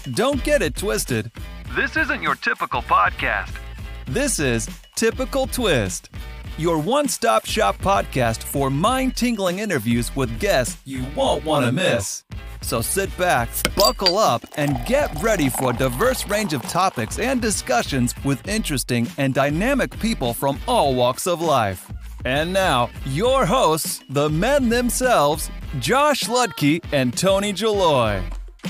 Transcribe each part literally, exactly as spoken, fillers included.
Don't get it twisted. This isn't your typical podcast. This is Typical Twist, your one-stop shop podcast for mind-tingling interviews with guests you won't want to miss. So sit back, buckle up, and get ready for a diverse range of topics and discussions with interesting and dynamic people from all walks of life. And now, your hosts, the men themselves, Josh Ludke and Tony Jaloy.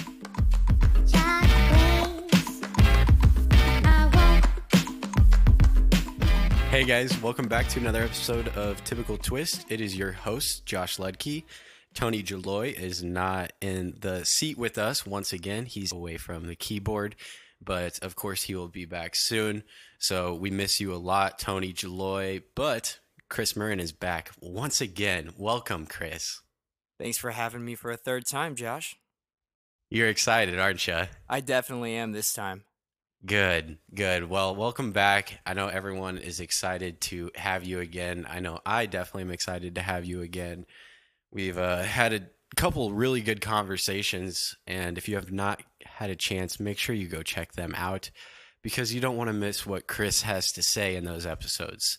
Hey guys, welcome back to another episode of Typical Twist. It is your host, Josh Ludke. Tony Jaloy is not in the seat with us once again. He's away from the keyboard, but of course he will be back soon. So we miss you a lot, Tony Jaloy, but Chris Murrin is back once again. Welcome, Chris. Thanks for having me for a third time, Josh. You're excited, aren't you? I definitely am this time. Good, good. Well, welcome back. I know everyone is excited to have you again. I know I definitely am excited to have you again. We've uh, had a couple really good conversations, and if you have not had a chance, make sure you go check them out because you don't want to miss what Chris has to say in those episodes.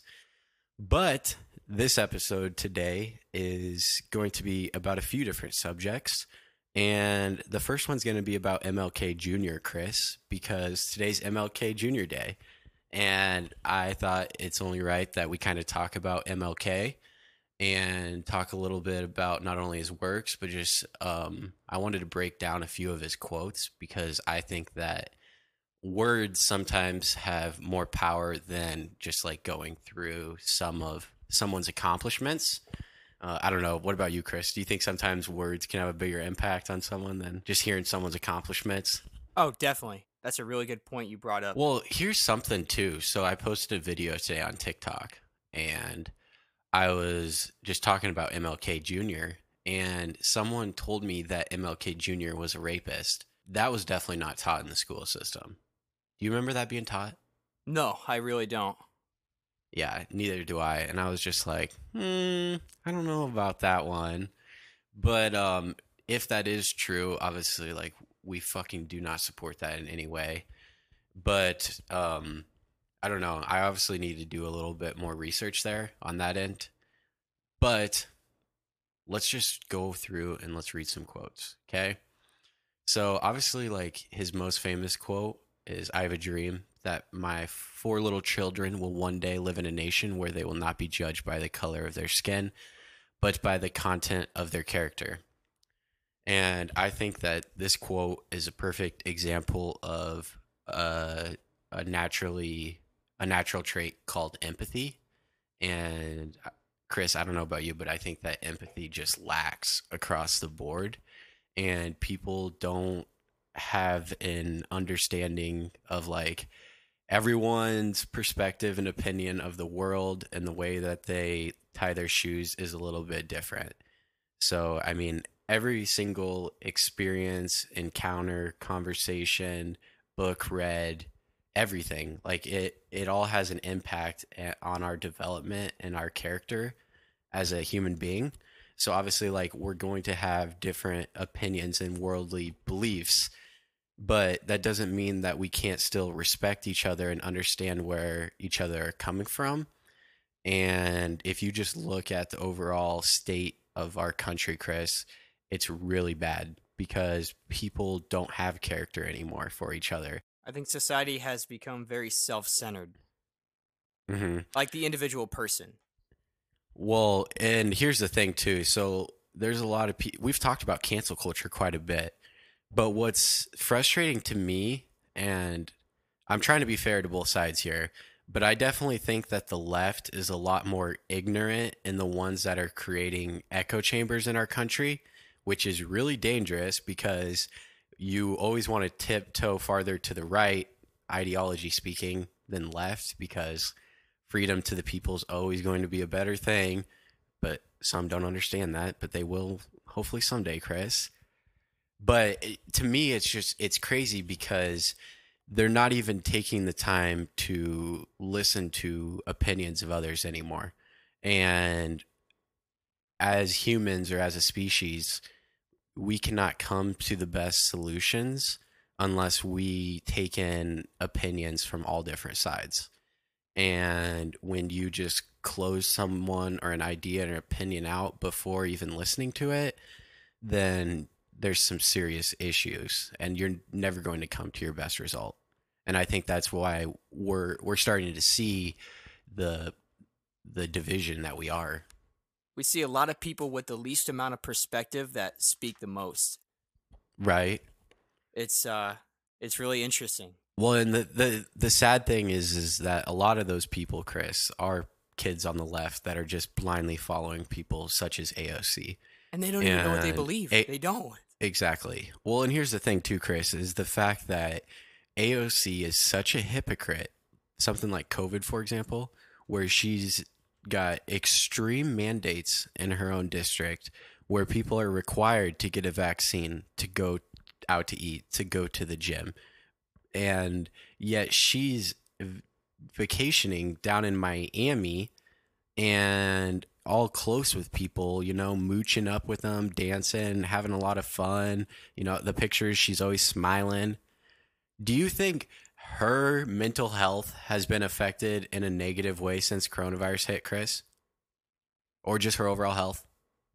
But this episode today is going to be about a few different subjects. And the first one's going to be about M L K Junior, Chris, because today's M L K Junior Day. And I thought it's only right that we kind of talk about M L K and talk a little bit about not only his works, but just um, I wanted to break down a few of his quotes because I think that words sometimes have more power than just like going through some of someone's accomplishments. Uh, I don't know. What about you, Chris? Do you think sometimes words can have a bigger impact on someone than just hearing someone's accomplishments? Oh, definitely. That's a really good point you brought up. Well, here's something too. So I posted a video today on TikTok, and I was just talking about M L K Junior, and someone told me that M L K Junior was a rapist. That was definitely not taught in the school system. Do you remember that being taught? No, I really don't. Yeah, neither do I. And I was just like, hmm, I don't know about that one. But um, if that is true, obviously, like, we fucking do not support that in any way. But um, I don't know. I obviously need to do a little bit more research there on that end. But let's just go through and let's read some quotes, okay? So obviously, like, his most famous quote is, "I have a dream that my four little children will one day live in a nation where they will not be judged by the color of their skin, but by the content of their character." And I think that this quote is a perfect example of a, a naturally a natural trait called empathy. And Chris, I don't know about you, but I think that empathy just lacks across the board, and people don't have an understanding of like everyone's perspective and opinion of the world, and the way that they tie their shoes is a little bit different. So, I mean, every single experience, encounter, conversation, book read, everything, like it, it all has an impact on our development and our character as a human being. So obviously, like, we're going to have different opinions and worldly beliefs, but that doesn't mean that we can't still respect each other and understand where each other are coming from. And if you just look at the overall state of our country, Chris, it's really bad because people don't have character anymore for each other. I think society has become very self-centered. Mm-hmm. Like the individual person. Well, and here's the thing too. So there's a lot of people, we've talked about cancel culture quite a bit. But what's frustrating to me, and I'm trying to be fair to both sides here, but I definitely think that the left is a lot more ignorant in the ones that are creating echo chambers in our country, which is really dangerous because you always want to tiptoe farther to the right, ideology speaking, than left, because freedom to the people is always going to be a better thing. But some don't understand that, but they will hopefully someday, Chris. But to me, it's just, it's crazy because they're not even taking the time to listen to opinions of others anymore. And as humans or as a species, we cannot come to the best solutions unless we take in opinions from all different sides. And when you just close someone or an idea or an opinion out before even listening to it, then there's some serious issues and you're never going to come to your best result. And I think that's why we're we're starting to see the the division that we are. We see a lot of people with the least amount of perspective that speak the most. Right. It's uh it's really interesting. Well, and the, the, the sad thing is is that a lot of those people, Chris, are kids on the left that are just blindly following people such as A O C. And they don't even know what they And believe. A- they don't. Exactly. Well, and here's the thing too, Chris, is the fact that A O C is such a hypocrite. Something like COVID, for example, where she's got extreme mandates in her own district where people are required to get a vaccine to go out to eat, to go to the gym. And yet she's vacationing down in Miami and all close with people, you know, mooching up with them, dancing, having a lot of fun. You know, the pictures, she's always smiling. Do you think her mental health has been affected in a negative way since coronavirus hit, Chris? Or just her overall health?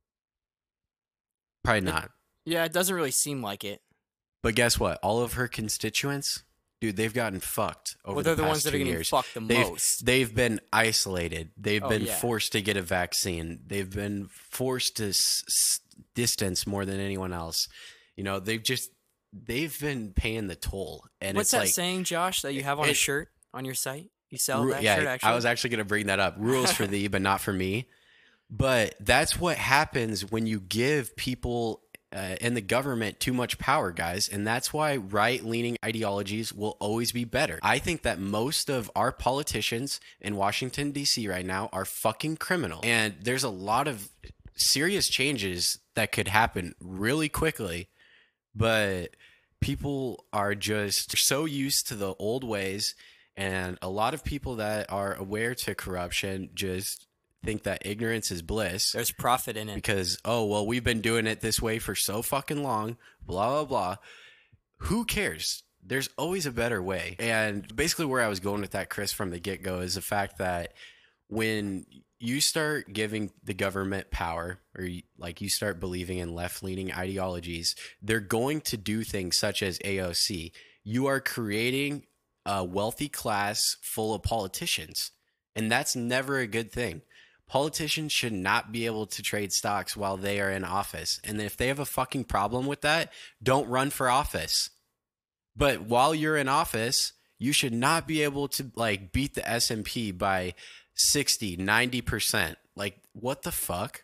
Probably not. Yeah, it doesn't really seem like it. But guess what? All of her constituents, dude, they've gotten fucked over Well, the they're the past ones that are two getting years. fucked the They've, most. they've been isolated. They've Oh, been yeah. forced to get a vaccine. They've been forced to s- s- distance more than anyone else. You know, they've just they've been paying the toll. And What's it's that like, saying, Josh, that you have on a it- shirt on your site? You sell Ru- that yeah, shirt, actually? I was actually going to bring that up. Rules for thee, but not for me. But that's what happens when you give people uh, in the government too much power, guys. And that's why right-leaning ideologies will always be better. I think that most of our politicians in Washington, D C right now are fucking criminal. And there's a lot of serious changes that could happen really quickly. But people are just so used to the old ways. And a lot of people that are aware to corruption just think that ignorance is bliss. There's profit in it. Because, oh, well, we've been doing it this way for so fucking long, blah, blah, blah. Who cares? There's always a better way. And basically where I was going with that, Chris, from the get-go is the fact that when you start giving the government power, or you, like you start believing in left-leaning ideologies, they're going to do things such as A O C. You are creating a wealthy class full of politicians, and that's never a good thing. Politicians should not be able to trade stocks while they are in office. And if they have a fucking problem with that, don't run for office. But while you're in office, you should not be able to like beat the S and P by sixty, ninety percent. Like, what the fuck?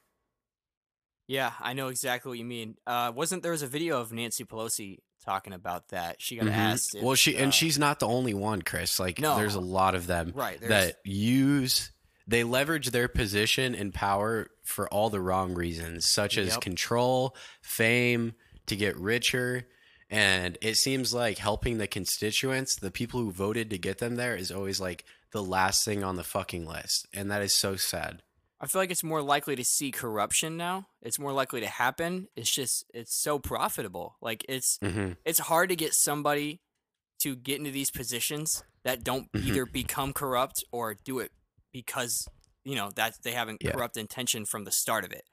Yeah, I know exactly what you mean. Uh, wasn't there was a video of Nancy Pelosi talking about that? She got Mhm. asked. If, Well, she and uh, she's not the only one, Chris. Like, No. there's a lot of them Right, there's- that use they leverage their position and power for all the wrong reasons, such as Yep. control, fame, to get richer. And it seems like helping the constituents, the people who voted to get them there, is always like the last thing on the fucking list. And that is so sad. I feel like it's more likely to see corruption now. It's more likely to happen. It's just it's so profitable. Like it's hmm it's hard to get somebody to get into these positions that don't Mhm. either become corrupt or do it because you know that they haven't Yeah. corrupt intention from the start of it.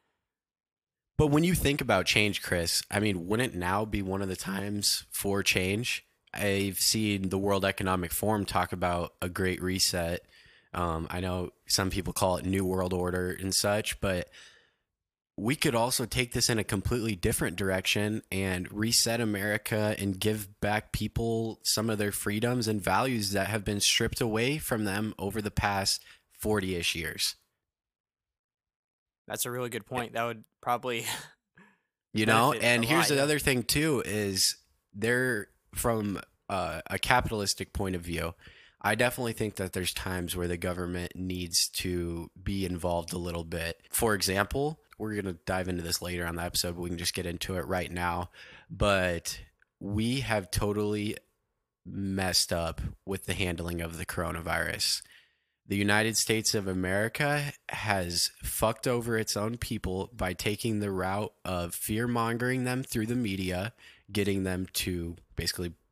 But when you think about change, Chris, I mean, wouldn't now be one of the times for change? I've seen the World Economic Forum talk about a great reset. Um, I know some people call it New World Order and such, but we could also take this in a completely different direction and reset America and give back people some of their freedoms and values that have been stripped away from them over the past forty-ish years. That's a really good point. That would probably You know, benefit and a here's lot, the yeah. other thing too is they're from uh, a capitalistic point of view. I definitely think that there's times where the government needs to be involved a little bit. For example, we're going to dive into this later on the episode, but we can just get into it right now. But we have totally messed up with the handling of the coronavirus. The United States of America has fucked over its own people by taking the route of fear mongering them through the media, getting them to basically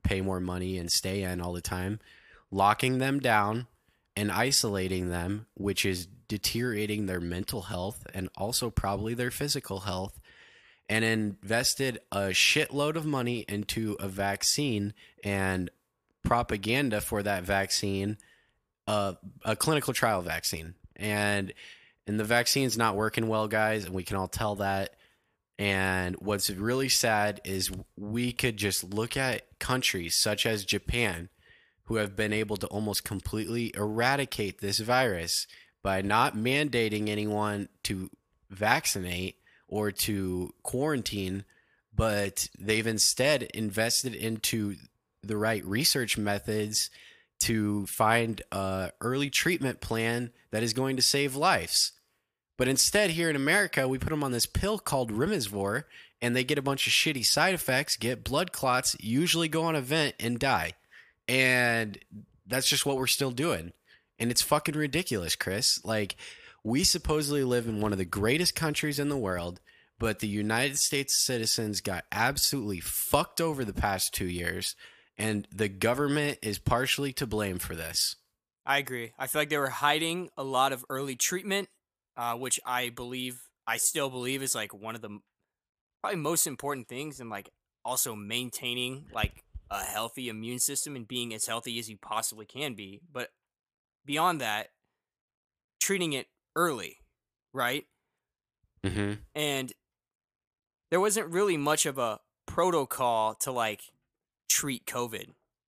pay more money and stay in all the time, locking them down and isolating them, which is deteriorating their mental health and also probably their physical health, and invested a shitload of money into a vaccine and propaganda for that vaccine, uh, a clinical trial vaccine. And and the vaccine's not working well, guys, and we can all tell that. And what's really sad is we could just look at countries such as Japan, who have been able to almost completely eradicate this virus by not mandating anyone to vaccinate or to quarantine, but they've instead invested into the right research methods to find a early treatment plan that is going to save lives. But instead, here in America, we put them on this pill called Remdesivir, and they get a bunch of shitty side effects, get blood clots, usually go on a vent, and die. And that's just what we're still doing. And it's fucking ridiculous, Chris. Like, we supposedly live in one of the greatest countries in the world, but the United States citizens got absolutely fucked over the past two years, and the government is partially to blame for this. I agree. I feel like they were hiding a lot of early treatment, uh, which I believe, I still believe is like one of the probably most important things, and like also maintaining like a healthy immune system and being as healthy as you possibly can be. But beyond that, treating it early, right? Mm-hmm. And there wasn't really much of a protocol to like treat COVID.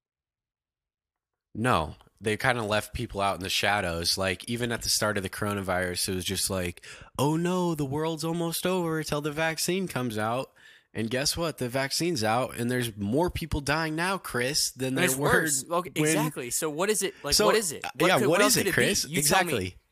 No, they kind of left people out in the shadows. Like, even at the start of the coronavirus, it was just like, oh no, the world's almost over until the vaccine comes out. And guess what? The vaccine's out, and there's more people dying now, Chris, than there It's were. worse. Okay, when... exactly. So what is it? Like, so, what is it? What yeah, could, what what is else it, could Chris? It be? You tell me. Exactly.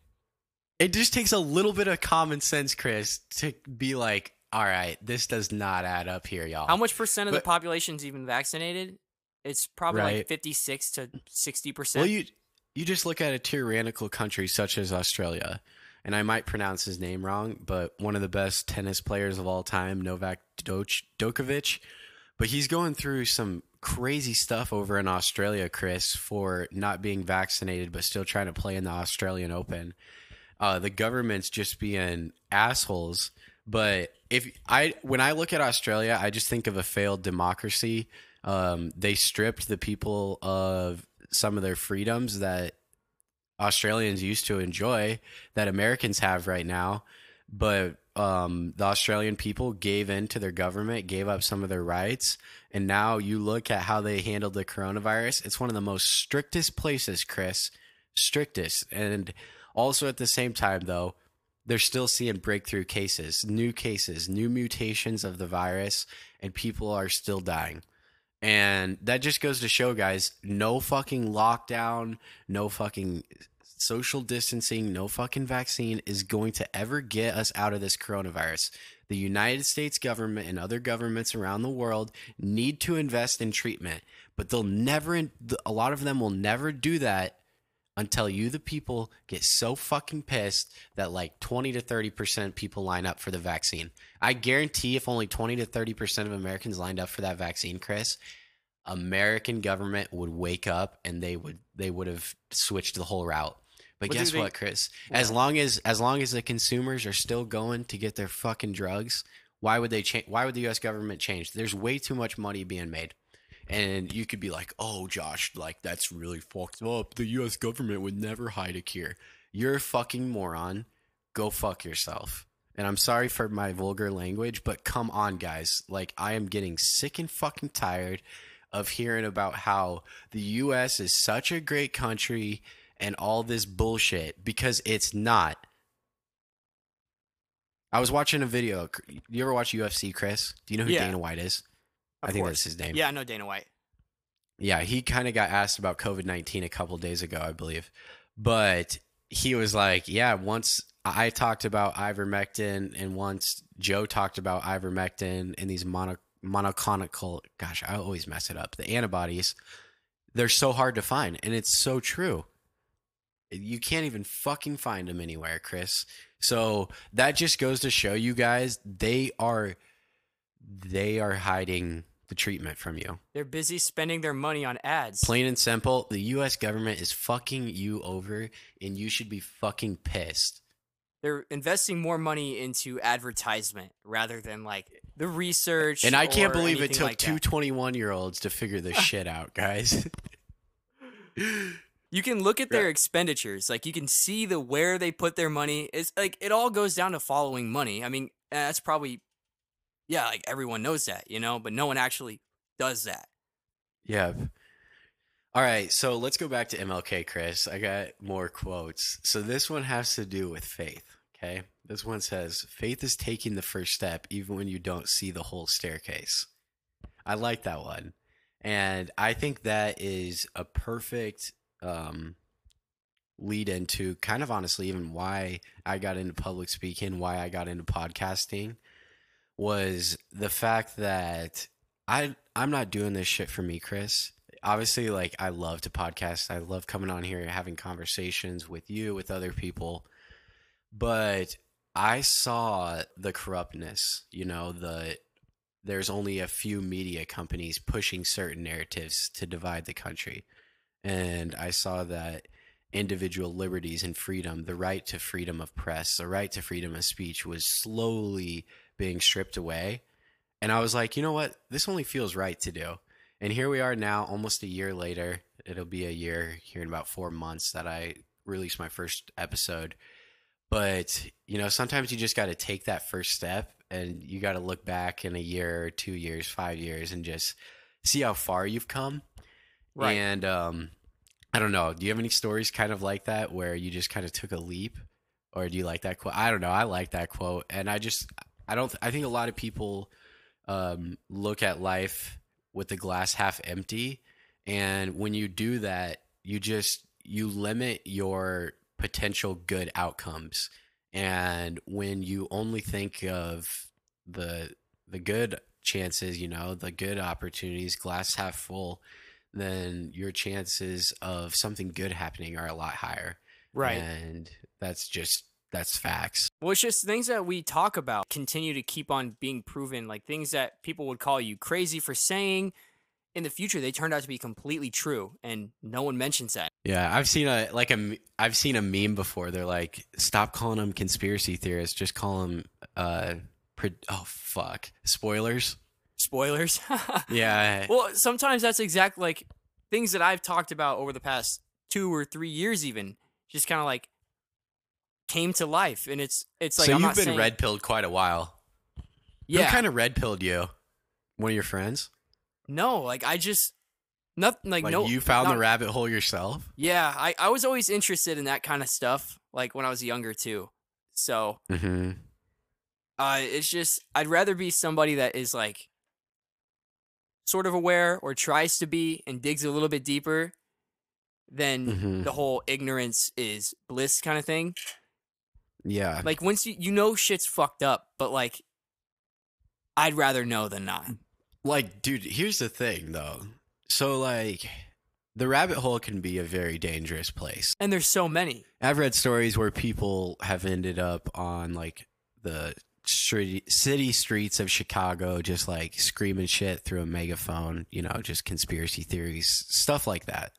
It just takes a little bit of common sense, Chris, to be like, all right, this does not add up here, y'all. How much percent of But- the population's even vaccinated? It's probably Right. like fifty-six to sixty percent. Well, you you just look at a tyrannical country such as Australia, and I might pronounce his name wrong, but one of the best tennis players of all time, Novak Djokovic, Djokovic, but he's going through some crazy stuff over in Australia, Chris, for not being vaccinated but still trying to play in the Australian Open. Uh, the government's just being assholes. But if I when I look at Australia, I just think of a failed democracy. Um, they stripped the people of some of their freedoms that Australians used to enjoy that Americans have right now. But um, the Australian people gave in to their government, gave up some of their rights. And now you look at how they handled the coronavirus. It's one of the most strictest places, Chris. Strictest. And also at the same time, though, they're still seeing breakthrough cases, new cases, new mutations of the virus, and people are still dying. And that just goes to show, guys, no fucking lockdown, no fucking social distancing, no fucking vaccine is going to ever get us out of this coronavirus. The United States government and other governments around the world need to invest in treatment, but they'll never, a lot of them will never do that until you, the people, get so fucking pissed that like twenty to thirty percent people line up for the vaccine. I guarantee if only twenty to thirty percent of Americans lined up for that vaccine, Chris, American government would wake up and they would they would have switched the whole route. But What do guess you think- what, Chris? Yeah. As long as as long as the consumers are still going to get their fucking drugs, why would they change? Why would the U S government change? There's way too much money being made. And you could be like, oh, Josh, like, that's really fucked up. The U S government would never hide a cure. You're a fucking moron. Go fuck yourself. And I'm sorry for my vulgar language, but come on, guys. Like, I am getting sick and fucking tired of hearing about how the U S is such a great country and all this bullshit, because it's not. I was watching a video. You ever watch U F C, Chris? Do you know who Yeah. Dana White is? Of I think course. that's his name. Yeah, I know Dana White. Yeah, he kind of got asked about COVID nineteen a couple days ago, I believe. But he was like, yeah, once I talked about ivermectin and once Joe talked about ivermectin and these mono, monoclonal, gosh, I always mess it up, the antibodies, they're so hard to find. And it's so true. You can't even fucking find them anywhere, Chris. So that just goes to show you guys, they are, they are hiding the treatment from you. They're busy spending their money on ads. Plain and simple, the U S government is fucking you over, and you should be fucking pissed. They're investing more money into advertisement rather than like the research. And I can't or believe it anything took like two that. twenty-one-year-olds to figure this shit out, guys. You can look at their expenditures. Like, you can see the where they put their money. It's like it all goes down to following money. I mean, that's probably, yeah, like everyone knows that, you know, but no one actually does that. Yeah. All right, so let's go back to M L K, Chris. I got more quotes. So this one has to do with faith, okay? This one says, faith is taking the first step even when you don't see the whole staircase. I like that one. And I think that is a perfect um, lead into kind of honestly even why I got into public speaking, why I got into podcasting, was the fact that I, I'm not doing this shit for me, Chris. Obviously, like, I love to podcast. I love coming on here and having conversations with you, with other people. But I saw the corruptness, you know, the there's only a few media companies pushing certain narratives to divide the country. And I saw that individual liberties and freedom, the right to freedom of press, the right to freedom of speech was slowly being stripped away. And I was like, you know what? This only feels right to do. And here we are now, almost a year later. It'll be a year here in about four months that I release my first episode. But, you know, sometimes you just got to take that first step, and you got to look back in a year, two years, five years, and just see how far you've come. Right. And um, I don't know. Do you have any stories kind of like that where you just kind of took a leap? Or do you like that quote? I don't know. I like that quote. And I just, I don't, I think a lot of people um, look at life with the glass half empty. And when you do that, you just, you limit your potential good outcomes. And when you only think of the, the good chances, you know, the good opportunities, glass half full, then your chances of something good happening are a lot higher. Right. And that's just, that's facts. Well, it's just things that we talk about continue to keep on being proven, like things that people would call you crazy for saying. In the future, they turned out to be completely true, and no one mentions that. Yeah, I've seen a like a I've seen a meme before. They're like, stop calling them conspiracy theorists, just call them uh, pre- oh fuck, spoilers. Spoilers. Yeah. Well, sometimes that's exactly like things that I've talked about over the past two or three years, even just kind of like came to life, and it's it's like so I'm you've not been saying, red pilled quite a while. yeah. Who kind of red pilled you? One of your friends? No, like I just nothing like, Like no. you found not- the rabbit hole yourself? Yeah, I I was always interested in that kind of stuff, like when I was younger too. So Mm-hmm. uh, it's just I'd rather be somebody that is like sort of aware or tries to be and digs a little bit deeper than Mhm. the whole ignorance is bliss kind of thing. Yeah. Like once you you know shit's fucked up, but like I'd rather know than not. Like, dude, here's the thing, though. So, like, the rabbit hole can be a very dangerous place. And there's so many. I've read stories where people have ended up on, like, the street, city streets of Chicago just, like, screaming shit through a megaphone, you know, just conspiracy theories, stuff like that.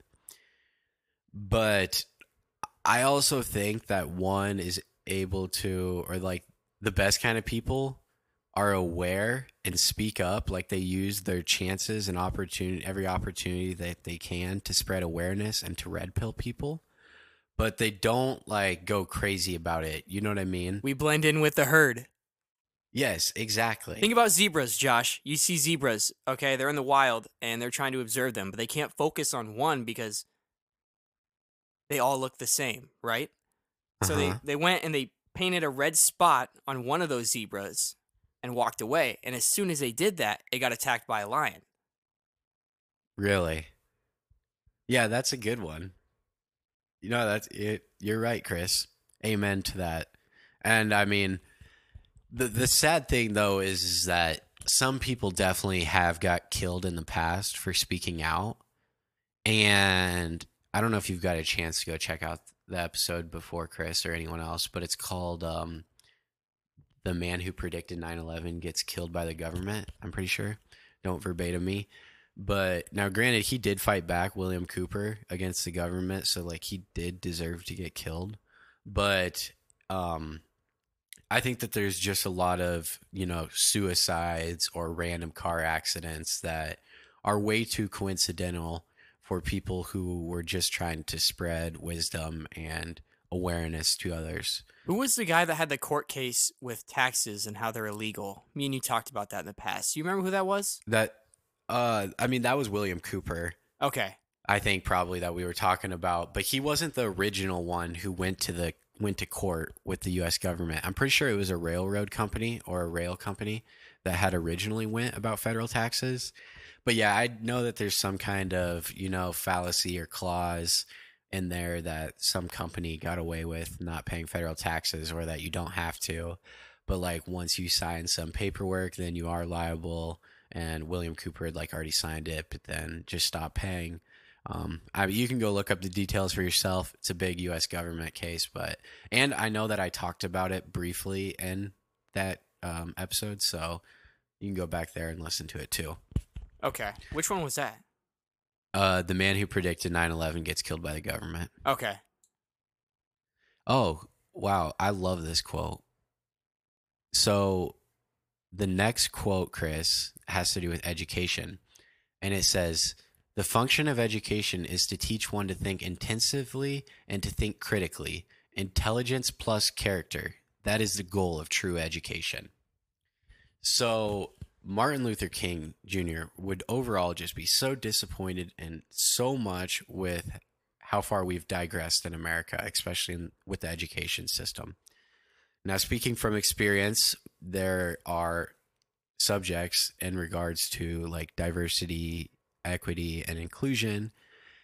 But I also think that one is able to, or, like, the best kind of people are aware and speak up. Like, they use their chances and opportunity, every opportunity that they can to spread awareness and to red pill people, but they don't like go crazy about it. You know what I mean? We blend in with the herd. Yes, exactly. Think about zebras, Josh. You see zebras, okay? They're in the wild and they're trying to observe them, but they can't focus on one because they all look the same, right? So Uh-huh. they, they went and they painted a red spot on one of those zebras and walked away. And as soon as they did that, it got attacked by a lion. Really? Yeah, that's a good one. You know, that's it. You're right, Chris. Amen to that. And I mean, the the sad thing though is, is that some people definitely have got killed in the past for speaking out. And I don't know if you've got a chance to go check out the episode before, Chris, or anyone else, but it's called um, The Man Who Predicted nine eleven Gets Killed by the Government, I'm pretty sure. Don't verbatim me. But now, granted, he did fight back, William Cooper, against the government. So, like, he did deserve to get killed. But um, I think that there's just a lot of, you know, suicides or random car accidents that are way too coincidental for people who were just trying to spread wisdom and awareness to others. Who was the guy that had the court case with taxes and how they're illegal? Me and you talked about that in the past. Do you remember who that was? That, uh, I mean, that was William Cooper. Okay. I think probably that we were talking about, but he wasn't the original one who went to the went to court with the U S government. I'm pretty sure it was a railroad company or a rail company that had originally went about federal taxes. But yeah, I know that there's some kind of, you know, fallacy or clause in there that some company got away with not paying federal taxes, or that you don't have to. But like once you sign some paperwork, then you are liable. And William Cooper had like already signed it, but then just stopped paying. Um, I mean, you can go look up the details for yourself. It's a big U S government case, but, and I know that I talked about it briefly in that um, episode, so you can go back there and listen to it too. Okay. Which one was that? Uh, the man who predicted nine eleven gets killed by the government. Okay. Oh, wow. I love this quote. So the next quote, Chris, has to do with education. And it says, the function of education is to teach one to think intensively and to think critically. Intelligence plus character. That is the goal of true education. So Martin Luther King Junior would overall just be so disappointed and so much with how far we've digressed in America, especially in, with the education system. Now, speaking from experience, there are subjects in regards to like diversity, equity, and inclusion.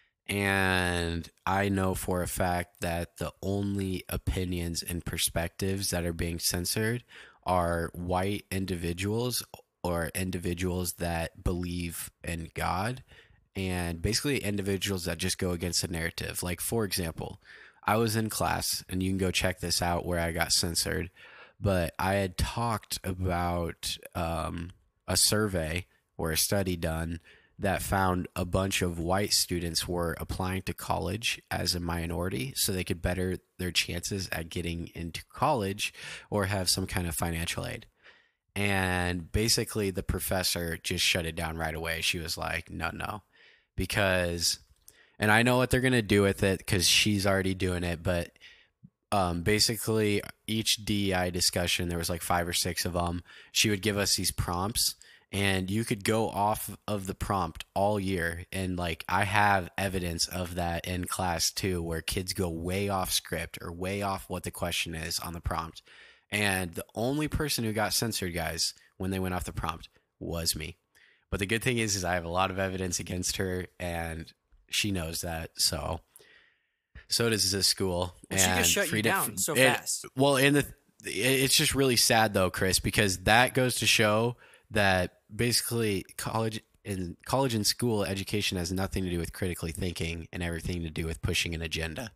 And I know for a fact that the only opinions and perspectives that are being censored are white individuals or individuals that believe in God, and basically individuals that just go against the narrative. Like, for example, I was in class, and you can go check this out where I got censored, but I had talked about um, a survey or a study done that found a bunch of white students were applying to college as a minority so they could better their chances at getting into college or have some kind of financial aid. And basically the professor just shut it down right away. She was like, no, no, because, and I know what they're going to do with it because she's already doing it, but um, basically each D E I discussion, there was like five or six of them. She would give us these prompts, and you could go off of the prompt all year. And like, I have evidence of that in class too, where kids go way off script or way off what the question is on the prompt. And the only person who got censored, guys, when they went off the prompt was me. But the good thing is, is I have a lot of evidence against her, and she knows that. So, so does this school. Well, she and just shut you down so it, fast. Well, in the, it's just really sad though, Chris, because that goes to show that basically college and college and school education has nothing to do with critically thinking and everything to do with pushing an agenda.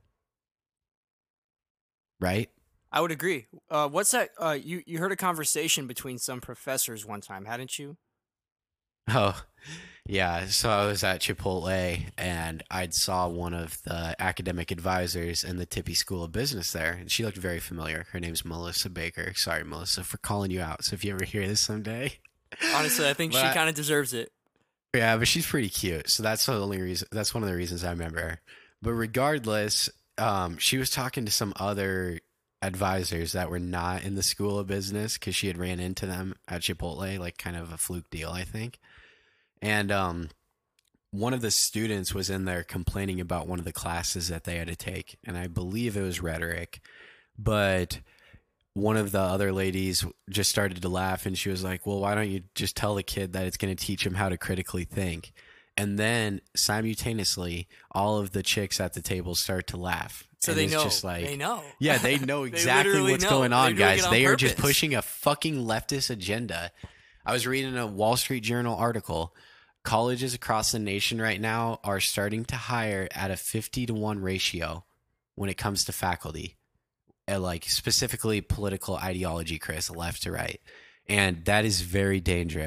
Right? I would agree. Uh, what's that? Uh, you, you heard a conversation between some professors one time, hadn't you? Oh, yeah. So I was at Chipotle, and I saw one of the academic advisors in the Tippy School of Business there, and she looked very familiar. Her name's Melissa Baker. Sorry, Melissa, for calling you out. So if you ever hear this someday. Honestly, I think she kind of deserves it. Yeah, but she's pretty cute. So that's the only reason. That's one of the reasons I remember her. But regardless, um, she was talking to some other advisors that were not in the School of Business because she had ran into them at Chipotle, like kind of a fluke deal, I think. And um, one of the students was in there complaining about one of the classes that they had to take, and I believe it was rhetoric. But one of the other ladies just started to laugh, and she was like, well, why don't you just tell the kid that it's going to teach him how to critically think? And then simultaneously, all of the chicks at the table start to laugh. So and they it's know. Just like, they know. Yeah, they know They exactly literally what's know. going on, They're doing guys. it on They are just purpose. pushing a fucking leftist agenda. I was reading a Wall Street Journal article. Colleges across the nation right now are starting to hire at a fifty to one ratio when it comes to faculty, and like specifically political ideology, Chris, left to right. And that is very dangerous.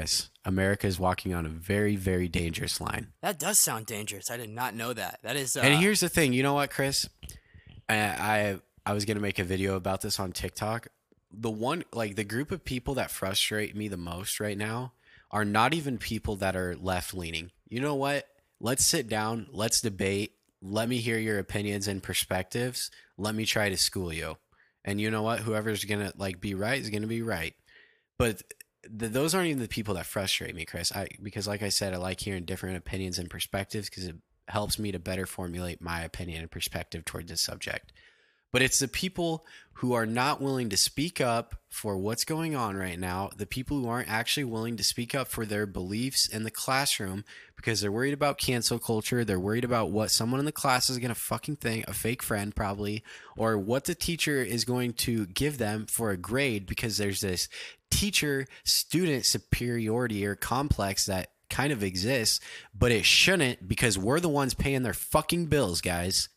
America is walking on a very, very dangerous line. That does sound dangerous. I did not know that. That is. Uh, and here's the thing. You know what, Chris? I I, I was going to make a video about this on TikTok. The one, like the group of people that frustrate me the most right now are not even people that are left leaning. You know what? Let's sit down. Let's debate. Let me hear your opinions and perspectives. Let me try to school you. And you know what? Whoever's going to like be right is going to be right. But th- those aren't even the people that frustrate me, Chris. I, because like I said, I like hearing different opinions and perspectives because it helps me to better formulate my opinion and perspective towards this subject. But it's the people who are not willing to speak up for what's going on right now, the people who aren't actually willing to speak up for their beliefs in the classroom because they're worried about cancel culture, they're worried about what someone in the class is going to fucking think, a fake friend probably, or what the teacher is going to give them for a grade because there's this teacher-student superiority or complex that kind of exists, but it shouldn't because we're the ones paying their fucking bills, guys.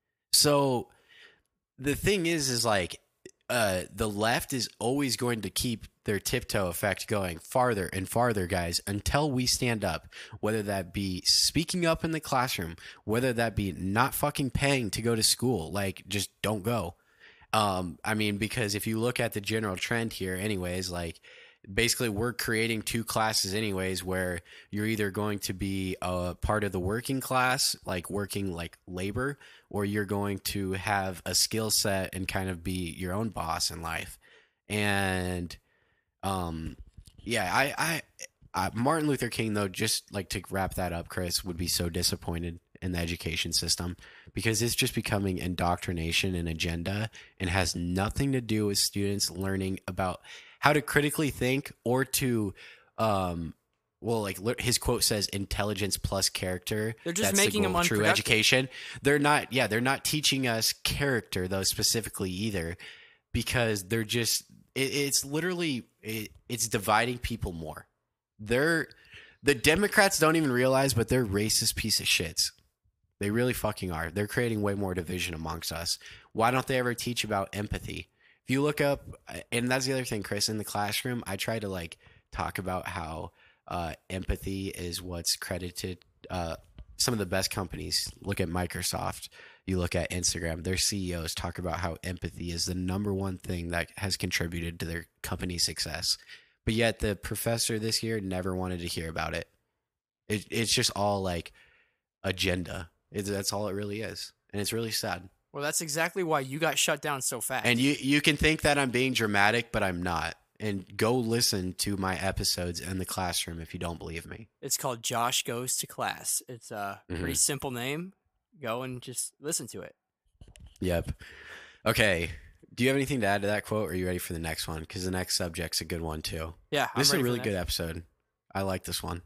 So the thing is, is like uh, the left is always going to keep their tiptoe effect going farther and farther, guys, until we stand up, whether that be speaking up in the classroom, whether that be not fucking paying to go to school, like just don't go. Um, I mean, because if you look at the general trend here anyways, like basically we're creating two classes anyways, where you're either going to be a part of the working class, like working like labor, or you're going to have a skill set and kind of be your own boss in life. And, um, yeah, I, I, I Martin Luther King though, just like to wrap that up, Chris, would be so disappointed in the education system because it's just becoming indoctrination and agenda and has nothing to do with students learning about how to critically think or to, um, well, like his quote says, intelligence plus character. They're just That's making the goal them of true unproductive. education. They're not, yeah, they're not teaching us character though specifically either, because they're just, it, it's literally, it, it's dividing people more. They're, the Democrats don't even realize, but they're racist piece of shits. They really fucking are. They're creating way more division amongst us. Why don't they ever teach about empathy? If you look up, and that's the other thing, Chris, in the classroom, I try to like talk about how uh, empathy is what's credited. Uh, some of the best companies, look at Microsoft, you look at Instagram, their C E Os talk about how empathy is the number one thing that has contributed to their company's success. But yet the professor this year never wanted to hear about it. it it's just all like agenda. It's, that's all it really is. And it's really sad. Well, that's exactly why you got shut down so fast. And you, you can think that I'm being dramatic, but I'm not. And go listen to my episodes in the classroom if you don't believe me. It's called Josh Goes to Class. It's a Mhm. pretty simple name. Go and just listen to it. Yep. Okay. Do you have anything to add to that quote, or are you ready for the next one? Because the next subject's a good one, too. Yeah, I'm This is a ready for really the good next- episode. I like this one.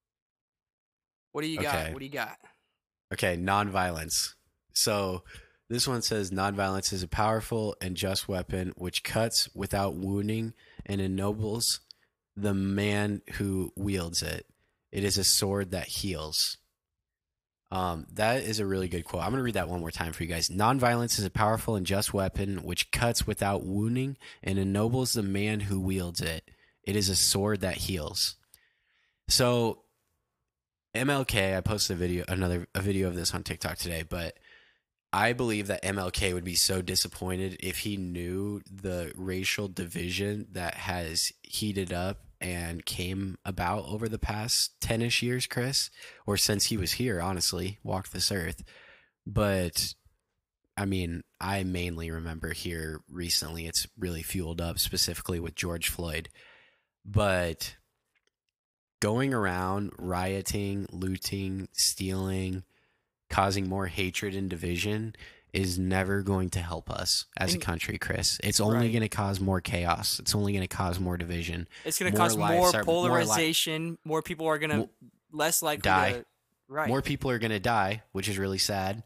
What do you got? Okay. What do you got? Okay, nonviolence. So this one says nonviolence is a powerful and just weapon which cuts without wounding and ennobles the man who wields it. It is a sword that heals. Um, that is a really good quote. I'm going to read that one more time for you guys. Nonviolence is a powerful and just weapon which cuts without wounding and ennobles the man who wields it. It is a sword that heals. So M L K, I posted a video, another a video of this on TikTok today, but I believe that M L K would be so disappointed if he knew the racial division that has heated up and came about over the past ten-ish years, Chris, or since he was here, honestly, walked this earth. But, I mean, I mainly remember here recently, it's really fueled up, specifically with George Floyd. But going around rioting, looting, stealing, causing more hatred and division is never going to help us as And- a country, Chris. It's only Right. going to cause more chaos. It's only going to cause more division. It's going to More cause lives more are- more li- polarization. More, people are going to Mo- less likely die. to right. More people are going to die, which is really sad.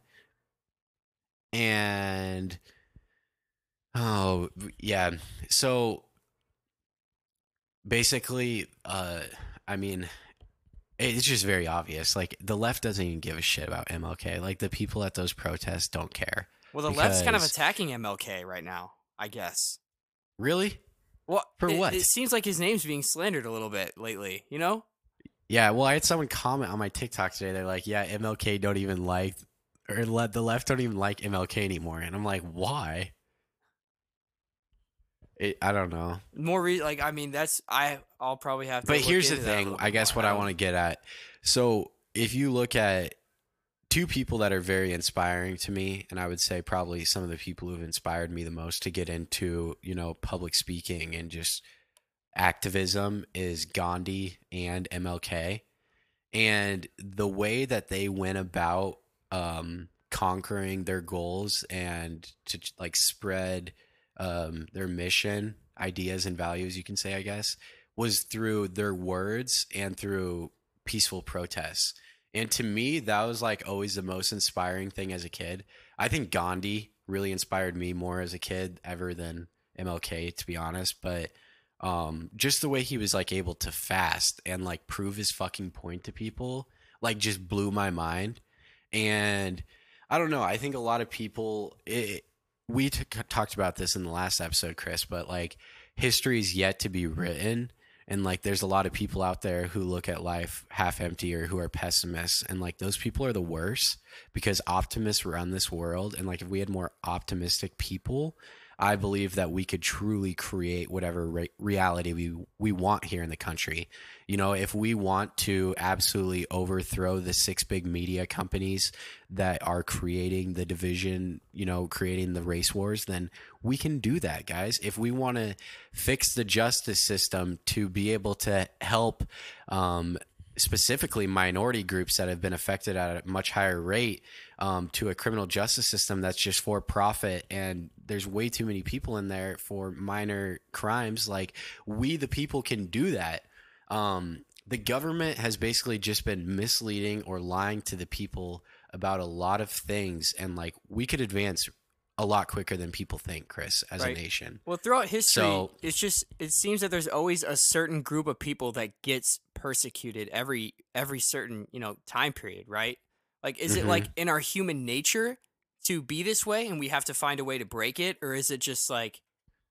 And oh, yeah. So basically, uh, I mean, it's just very obvious. Like, the left doesn't even give a shit about M L K. Like, the people at those protests don't care. Well, the left's kind of because- attacking M L K right now, I guess. Really? Well, For it, what? It seems like his name's being slandered a little bit lately. You know? Yeah, well, I had someone comment on my TikTok today. They're like, "Yeah, M L K don't even like, or le- the left don't even like M L K anymore." And I'm like, "Why?" It, I don't know. More re- like I mean, that's I. I'll probably have to. But look here's the into that a thing. little I bit guess more. what I don't- want to get at. So if you look at two people that are very inspiring to me, and I would say probably some of the people who've inspired me the most to get into, you know, public speaking and just activism is Gandhi and M L K. And the way that they went about um, conquering their goals and to like spread um, their mission, ideas, and values, you can say, I guess, was through their words and through peaceful protests. And to me, that was like always the most inspiring thing as a kid. I think Gandhi really inspired me more as a kid ever than M L K, to be honest. But um, just the way he was like able to fast and like prove his fucking point to people, like just blew my mind. And I don't know. I think a lot of people, it, we t- talked about this in the last episode, Chris, but like history is yet to be written. And like, there's a lot of people out there who look at life half empty or who are pessimists. And like, those people are the worst because optimists run this world. And like, if we had more optimistic people, I believe that we could truly create whatever re- reality we, we want here in the country. You know, if we want to absolutely overthrow the six big media companies that are creating the division, you know, creating the race wars, then we can do that, guys. If we want to fix the justice system to be able to help um, specifically minority groups that have been affected at a much higher rate um, to a criminal justice system that's just for profit, and there's way too many people in there for minor crimes, like we the people can do that. Um, the government has basically just been misleading or lying to the people about a lot of things, and like we could advance a lot quicker than people think, Chris, as Right. a nation. Well, throughout history, So- it's just it seems that there's always a certain group of people that gets persecuted every every certain you know time period, right? Like, is it Mhm. like in our human nature to be this way, and we have to find a way to break it, or is it just like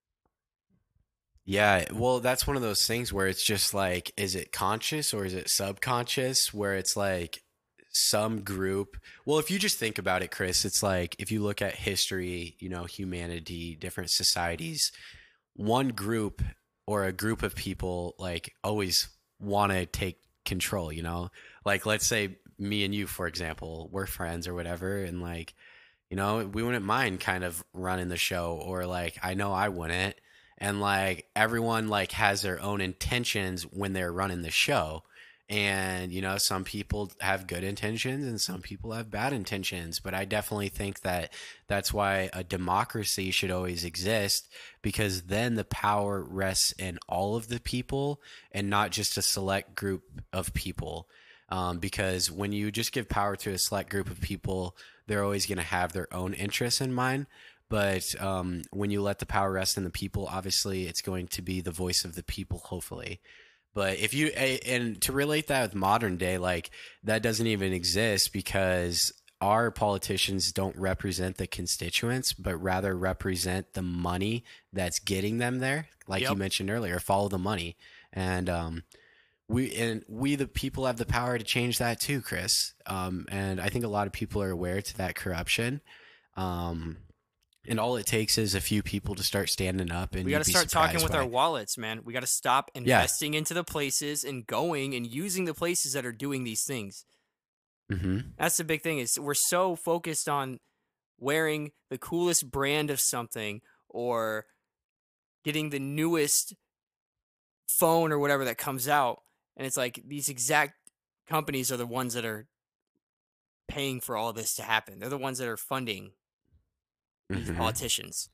Yeah, well, that's one of those things where it's just like, is it conscious or is it subconscious? Where it's like some group. Well, if you just think about it, Chris, it's like if you look at history, you know, humanity, different societies, one group or a group of people like always want to take control, you know? Like, let's say me and you, for example, we're friends or whatever, and like, you know, we wouldn't mind kind of running the show, or like, I know I wouldn't. And like everyone like has their own intentions when they're running the show. And, you know, some people have good intentions and some people have bad intentions. But I definitely think that that's why a democracy should always exist, because then the power rests in all of the people and not just a select group of people. Um, because when you just give power to a select group of people, they're always going to have their own interests in mind. But um, when you let the power rest in the people, obviously it's going to be the voice of the people, hopefully. But if you, and to relate that with modern day, like that doesn't even exist because our politicians don't represent the constituents, but rather represent the money that's getting them there. Like Yep. you mentioned earlier, follow the money. And um, we, and we, the people, have the power to change that too, Chris. Um, and I think a lot of people are aware to that corruption. Um, And all it takes is a few people to start standing up, and we got to you'd be start talking surprised with by- our wallets, man. We got to stop investing into the places and going and using the places that are doing these things. Mhm. That's the big thing, is we're so focused on wearing the coolest brand of something or getting the newest phone or whatever that comes out. And it's like these exact companies are the ones that are paying for all this to happen. They're the ones that are funding these Mhm. politicians.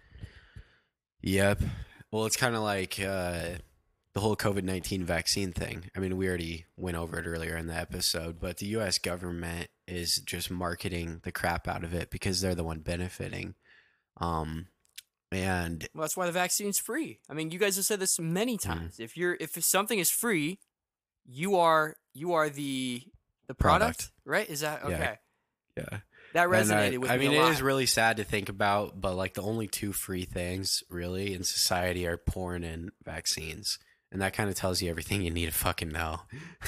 Yep. Well, it's kind of like uh, the whole COVID nineteen vaccine thing. I mean, we already went over it earlier in the episode, but the U S government is just marketing the crap out of it because they're the one benefiting. Um, and Well, that's why the vaccine's free. I mean, you guys have said this many times. If you're if something is free, you are you are the the product, Product. right? Is that Yeah. okay? yeah, That And resonated I, with I me mean, a lot. it is really sad to think about, but like the only two free things really in society are porn and vaccines. And that kind of tells you everything you need to fucking know.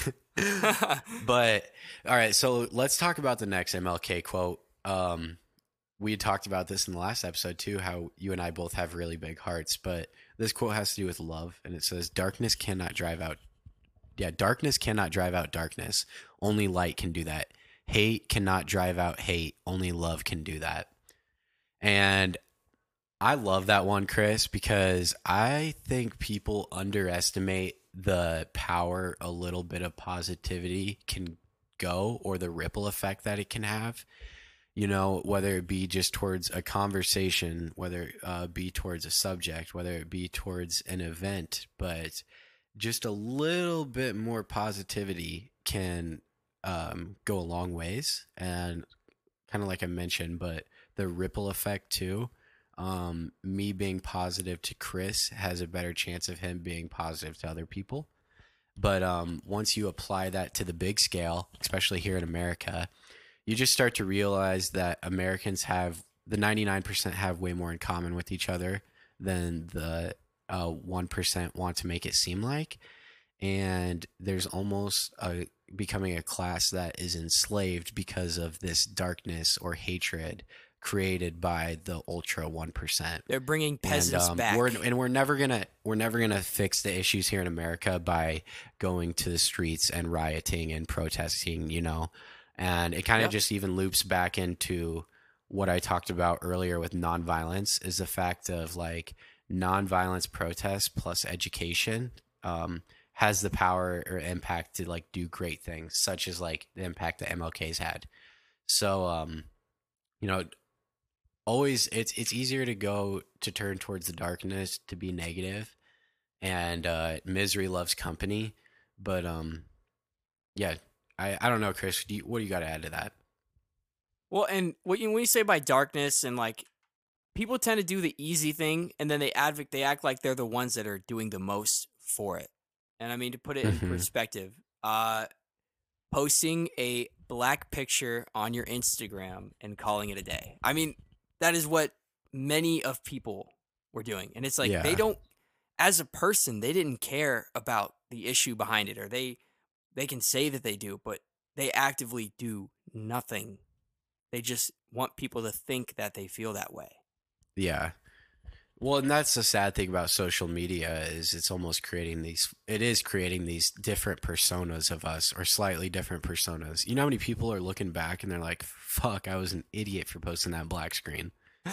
But all right, so let's talk about the next M L K quote. Um, we had talked about this in the last episode too, how you and I both have really big hearts, but this quote has to do with love, and it says, "Darkness cannot drive out yeah, darkness cannot drive out darkness. Only light can do that. Hate cannot drive out hate. Only love can do that." And I love that one, Chris, because I think people underestimate the power a little bit of positivity can go, or the ripple effect that it can have. You know, whether it be just towards a conversation, whether it uh, be towards a subject, whether it be towards an event, but just a little bit more positivity can um, go a long ways. And kind of like I mentioned, but the ripple effect too. Um, me being positive to Chris has a better chance of him being positive to other people. But um, once you apply that to the big scale, especially here in America, you just start to realize that Americans have, the ninety-nine percent have way more in common with each other than the uh, one percent want to make it seem like. And there's almost a, becoming a class that is enslaved because of this darkness or hatred created by the ultra one percent. They're bringing peasants and, um, back. We're, and we're never gonna we're never gonna fix the issues here in America by going to the streets and rioting and protesting, you know. And it kind of Yep. just even loops back into what I talked about earlier with nonviolence, is the fact of like nonviolence protests plus education um, has the power or impact to like do great things, such as like the impact that M L K's had. So, um, you know, always it's it's easier to go to turn towards the darkness, to be negative, and uh, misery loves company. But um, yeah, I, I don't know, Chris. Do you, what do you got to add to that? Well, and what you when you say by darkness, and like people tend to do the easy thing, and then they advocate, they act like they're the ones that are doing the most for it. And I mean, to put it in Mhm. perspective, uh, posting a black picture on your Instagram and calling it a day. I mean, that is what many of people were doing, and it's like Yeah. they don't, as a person, they didn't care about the issue behind it, or they they can say that they do, but they actively do nothing. They just want people to think that they feel that way. Yeah. Well, and that's the sad thing about social media, is it's almost creating these, it is creating these different personas of us, or slightly different personas. You know how many people are looking back and they're like, fuck, I was an idiot for posting that black screen.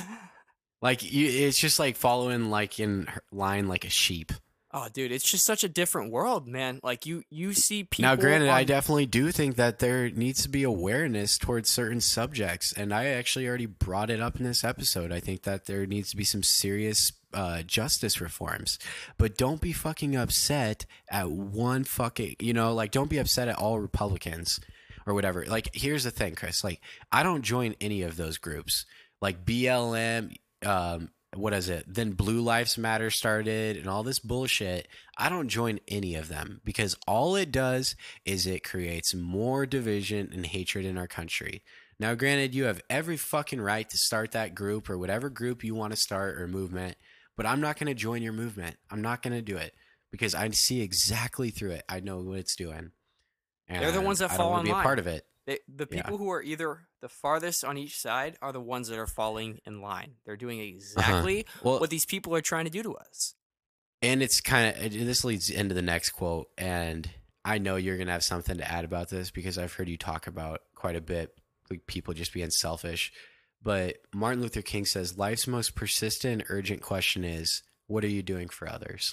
Like, you, it's just like following like in line like a sheep. Oh, dude, it's just such a different world, man. Like you, you see people. Now, granted, on- I definitely do think that there needs to be awareness towards certain subjects, and I actually already brought it up in this episode. I think that there needs to be some serious uh, justice reforms, but don't be fucking upset at one fucking, you know, like don't be upset at all Republicans or whatever. Like, here's the thing, Chris. Like, I don't join any of those groups, like B L M. Um, what is it? Then Blue Lives Matter started and all this bullshit. I don't join any of them, because all it does is it creates more division and hatred in our country. Now, granted, you have every fucking right to start that group or whatever group you want to start or movement, but I'm not going to join your movement. I'm not going to do it, because I see exactly through it. I know what it's doing. And They're the ones that I fall don't want in to be a line. part of it. They, the Yeah. people who are either the farthest on each side are the ones that are falling in line. They're doing exactly Well- what these people are trying to do to us. And it's kind of, this leads into the next quote, and I know you're going to have something to add about this, because I've heard you talk about quite a bit, like people just being selfish. But Martin Luther King says, life's most persistent and urgent question is, what are you doing for others?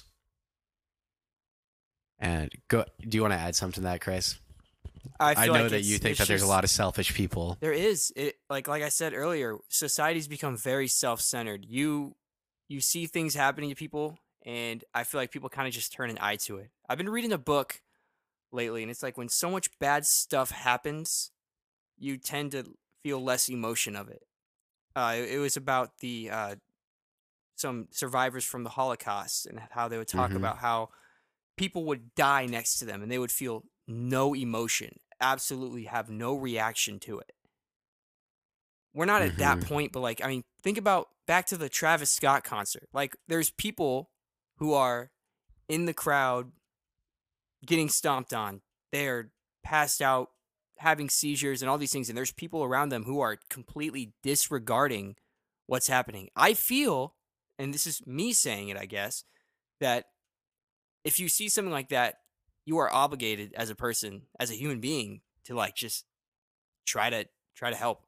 And go, do you want to add something to that, Chris? I, I feel know like that it's- you think it's that there's a just- lot of selfish people. There is. It like like I said earlier, society's become very self-centered. You you see things happening to people, and I feel like people kind of just turn an eye to it. I've been reading a book lately, and it's like when so much bad stuff happens, you tend to feel less emotion of it. Uh, it, it was about the uh, some survivors from the Holocaust, and how they would talk Mhm. about how people would die next to them, and they would feel no emotion, absolutely have no reaction to it. we're not at that Mhm. point, but like, I mean, think about back to the Travis Scott concert. Like, there's people who are in the crowd getting stomped on. They're passed out, having seizures, and all these things. And there's people around them who are completely disregarding what's happening. I feel, and this is me saying it, I guess, that if you see something like that, you are obligated as a person, as a human being, to like just try to try to help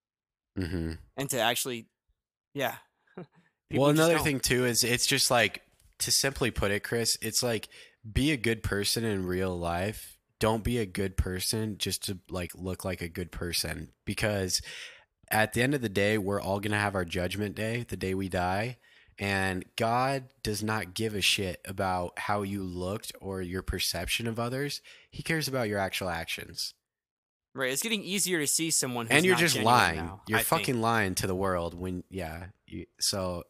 Mhm. and to actually, yeah. People Well, just another don't. thing too is it's just like, to simply put it, Chris, it's like, be a good person in real life. Don't be a good person just to like look like a good person, because at the end of the day, we're all going to have our judgment day, the day we die. And God does not give a shit about how you looked or your perception of others. He cares about your actual actions. Right, it's getting easier to see someone who's And you're not just genuine lying. now, You're I fucking think. lying to the world when, yeah. You, so,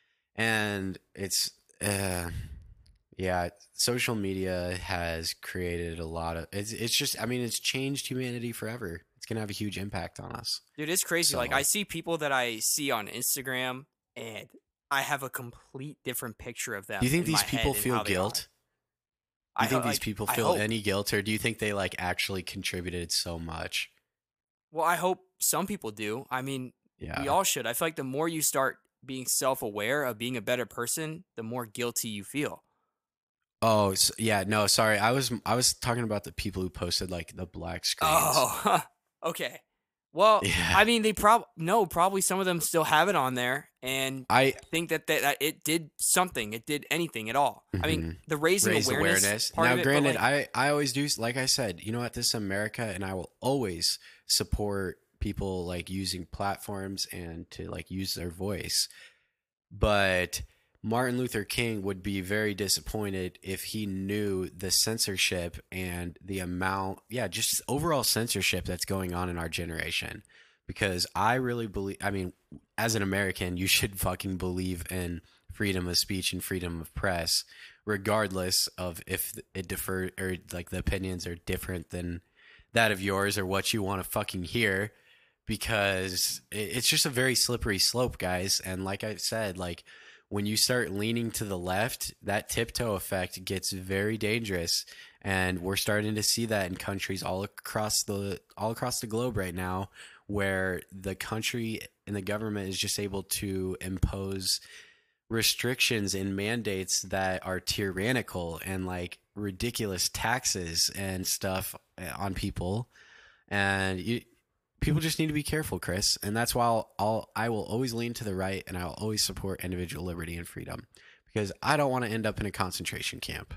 and it's, uh, yeah, social media has created a lot of, it's, it's just, I mean, it's changed humanity forever. It's going to have a huge impact on us. Dude, it's crazy. Like, So- I see people that I see on Instagram, and I have a complete different picture of them. Do you think in these my people head and feel how they are. guilt? I Do you think ho- these like, people I feel hope. any guilt, or do you think they like actually contributed so much? Well, I hope some people do. I mean, Yeah. we all should. I feel like the more you start being self-aware of being a better person, the more guilty you feel. Oh, s yeah. No, sorry. I was I was talking about the people who posted like the black screens. Oh, okay. Well, Yeah. I mean, they probably no, probably some of them still have it on there and I think that, they, that it did something. It did anything at all. I mean, Mhm. the raising raise awareness, awareness. part Now, of it, but, granted, like, I I always do. Like I said, you know what? This is America, and I will always support people like using platforms and to like use their voice. But Martin Luther King would be very disappointed if he knew the censorship and the amount, yeah, just overall censorship that's going on in our generation. Because I really believe, I mean, as an American, you should fucking believe in freedom of speech and freedom of press, regardless of if it differ or like the opinions are different than that of yours or what you want to fucking hear. Because it- it's just a very slippery slope, guys. And like I said, like when you start leaning to the left, that tiptoe effect gets very dangerous. And we're starting to see that in countries all across the all across the globe right now, where the country and the government is just able to impose restrictions and mandates that are tyrannical and like ridiculous taxes and stuff on people. And you people just need to be careful, Chris. And that's why I'll, I'll I will always lean to the right, and I'll always support individual liberty and freedom, because I don't want to end up in a concentration camp.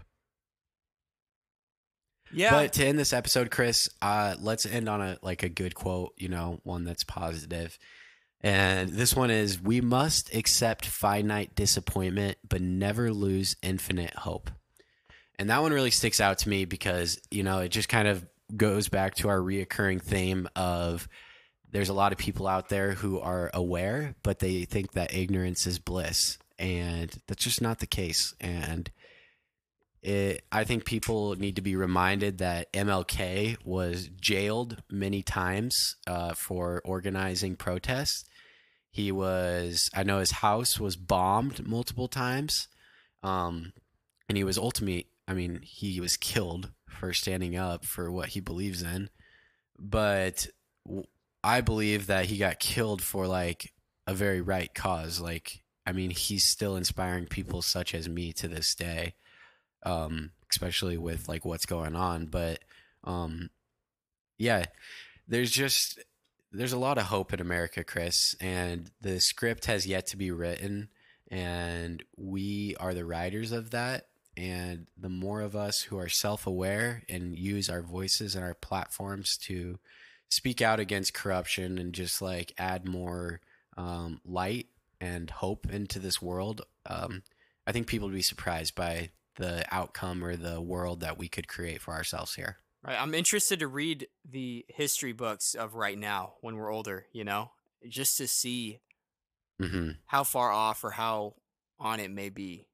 yeah. But to end this episode, Chris, uh, let's end on a like a good quote, you know, one that's positive. And this one is, we must accept finite disappointment, but never lose infinite hope. And that one really sticks out to me because, you know, it just kind of goes back to our reoccurring theme of there's a lot of people out there who are aware, but they think that ignorance is bliss. And that's just not the case. And it, I think people need to be reminded that M L K was jailed many times uh, for organizing protests. He was, I know his house was bombed multiple times. Um, and he was ultimately, I mean, he was killed for standing up for what he believes in. But w- I believe that he got killed for like a very right cause. Like, I mean, he's still inspiring people such as me to this day, um, especially with like what's going on. But um, yeah, there's just, there's a lot of hope in America, Chris, and the script has yet to be written, and we are the writers of that. And the more of us who are self-aware and use our voices and our platforms to speak out against corruption and just like add more um, light and hope into this world, um, I think people would be surprised by the outcome or the world that we could create for ourselves here. Right. I'm interested to read the history books of right now when we're older, you know, just to see Mm-hmm. how far off or how on it may be.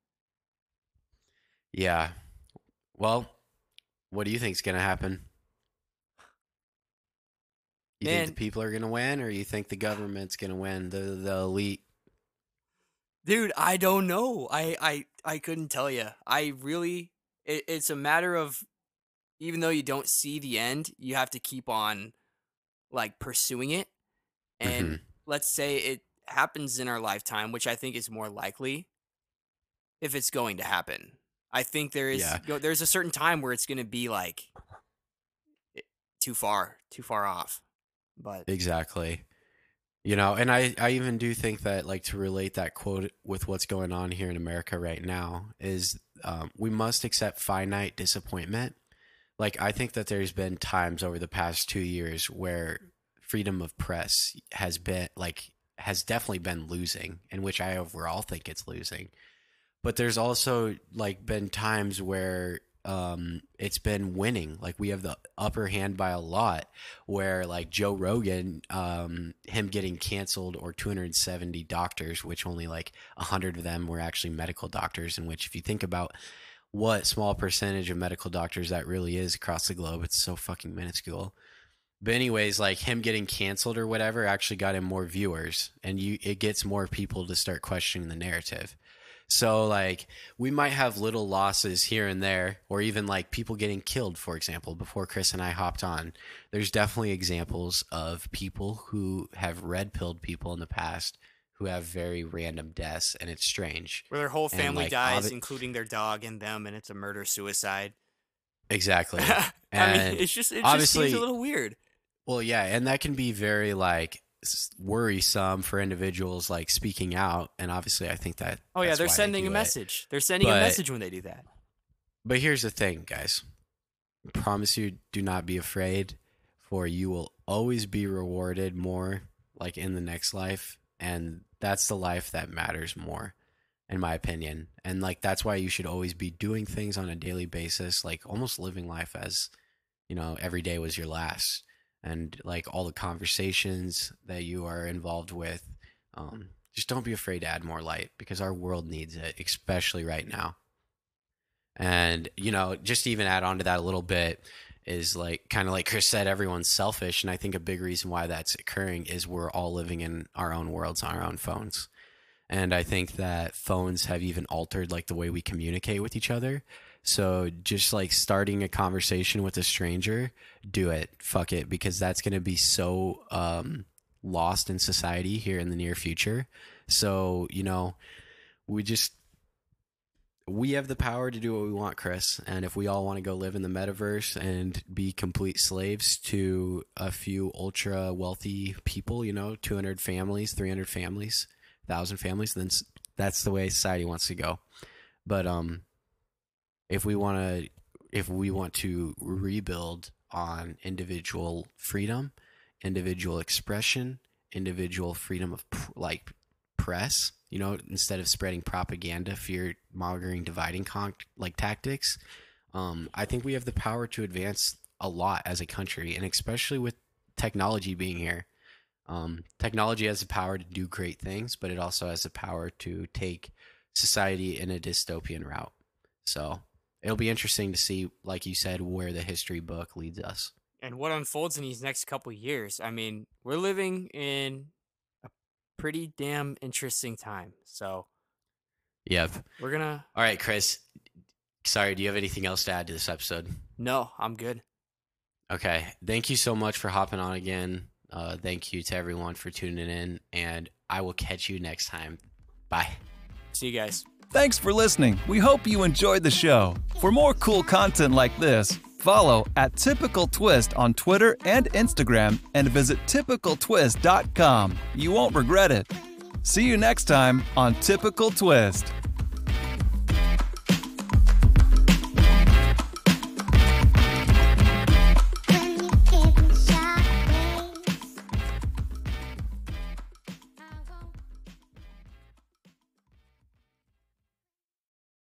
Yeah. Well, what do you think is going to happen? You Man. think the people are gonna win, or you think the government's gonna win? The the elite. Dude, I don't know. I I I couldn't tell you. I really, it, it's a matter of, even though you don't see the end, you have to keep on, like, pursuing it. And Mm-hmm. let's say it happens in our lifetime, which I think is more likely, if it's going to happen. I think there is Yeah. you know, there's a certain time where it's going to be like it- too far, too far off. But Exactly. You know, and I, I even do think that, like, to relate that quote with what's going on here in America right now is um, we must accept finite disappointment. Like, I think that there's been times over the past two years where freedom of press has been, like, has definitely been losing, in which I overall think it's losing. But there's also, like, been times where um, it's been winning. Like, we have the upper hand by a lot, where, like, Joe Rogan, um, him getting canceled, or two hundred seventy doctors, which only like one hundred of them were actually medical doctors, in which, if you think about what small percentage of medical doctors that really is across the globe, it's so fucking minuscule. But anyways, like, him getting canceled or whatever actually got him more viewers, and you it gets more people to start questioning the narrative. So, like, we might have little losses here and there, or even, like, people getting killed, for example. Before Chris and I hopped on, there's definitely examples of people who have red-pilled people in the past who have very random deaths, and it's strange. where their whole And, family like, dies, obvi- including their dog and them, and it's a murder-suicide. Exactly. I mean, And it's just, it just obviously- seems a little weird. Well, yeah, and that can be very, like, s- worrisome for individuals, like, speaking out, and obviously I think that Oh, yeah, that's they're why they sending a do it. message. They're sending a But- message when they do that. But here's the thing, guys. I promise you, do not be afraid, for you will always be rewarded more, like, in the next life, and that's the life that matters more, in my opinion. And, like, that's why you should always be doing things on a daily basis, like, almost living life as, you know, every day was your last. And, like, all the conversations that you are involved with, um, just don't be afraid to add more light, because our world needs it, especially right now. And, you know, just to even add on to that a little bit is, like, kind of like Chris said, everyone's selfish. And I think a big reason why that's occurring is we're all living in our own worlds on our own phones. And I think that phones have even altered, like, the way we communicate with each other. So just, like, starting a conversation with a stranger, do it. Fuck it. Because that's going to be so um, lost in society here in the near future. So, you know, we just, we have the power to do what we want, Chris. And if we all want to go live in the metaverse and be complete slaves to a few ultra wealthy people, you know, two hundred families, three hundred families, one thousand families, then s- that's the way society wants to go. But, um, if we want to, if we want to rebuild on individual freedom, individual expression, individual freedom of pr- like press, you know, instead of spreading propaganda, fear mongering, dividing con- like tactics, um, I think we have the power to advance a lot as a country, and especially with technology being here. Um, technology has the power to do great things, but it also has the power to take society in a dystopian route. So it'll be interesting to see, like you said, where the history book leads us. And what unfolds in these next couple years. I mean, we're living in a pretty damn interesting time. So Yep. we're going to, All right, Chris. Sorry, do you have anything else to add to this episode? no, I'm good. Okay. Thank you so much for hopping on again. Uh, thank you to everyone for tuning in, and I will catch you next time. Bye. See you guys. Thanks for listening. We hope you enjoyed the show. For more cool content like this, follow at Typical Twist on Twitter and Instagram, and visit typical twist dot com. You won't regret it. See you next time on Typical Twist.